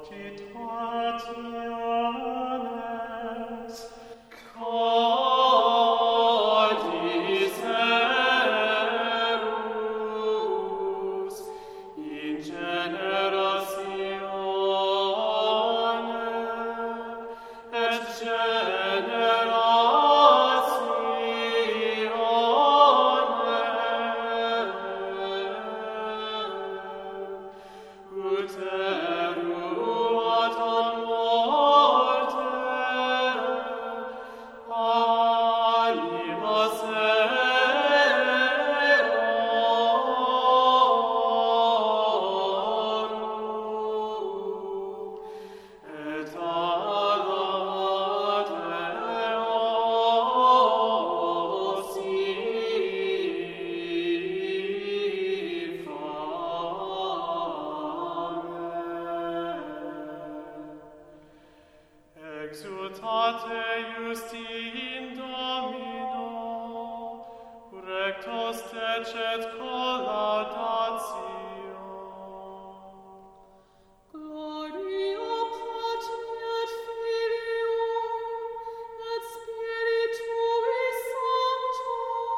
cogitationes, cogitaserus in generatione et generatione ut eruat ad morte anima serorum et agat eosi fame. Exultate justi in Domino, rectos tecet collaudatio. Gloria Patri et Filio et Spiritui Sancto,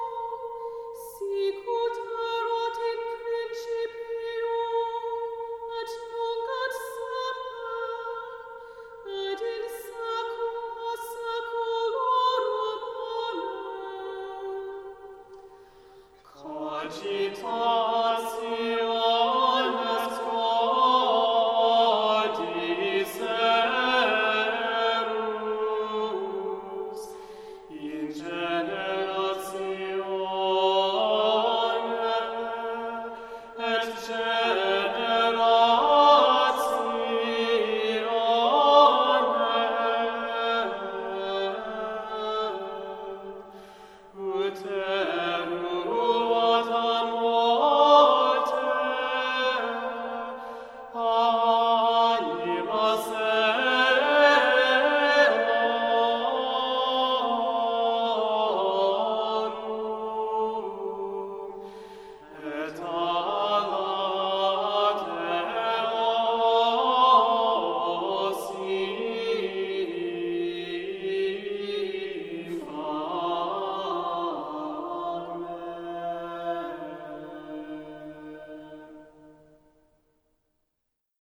sic ut erat in principio et nunc et semper et in saecula saeculorum. Amen. Cogita